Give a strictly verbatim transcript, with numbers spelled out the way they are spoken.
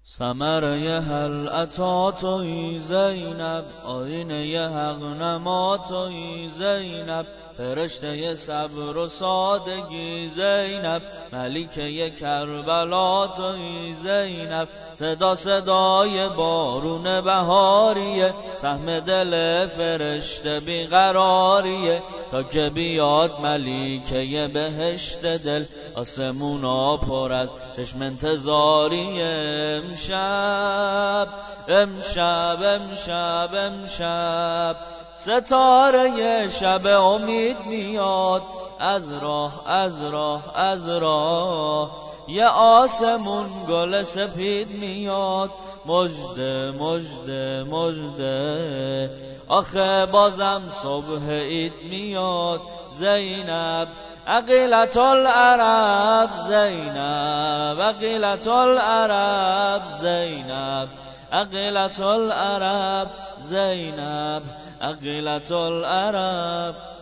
ثمره هل اتی توی زینب، آینه حق نما توی زینب، فرشته صبر و سادگی زینب، ملکه کربلا توی زینب، صدا صدای بارون بهاریه، سهم دل فرشته بیقراریه، تا که بیاد ملکه بهشت دل، آسمونا پر از چشم انتظاریه. امشب امشب امشب امشب ستاره شب امید میاد، از راه از راه از راه یه آسمون گل سپید میاد، مژده مژده مژده آخه بازم صبح عید میاد. زینب عقیلة العرب زینب، عقیلة العرب زینب، عقیلة العرب زینب، عقیلة العرب.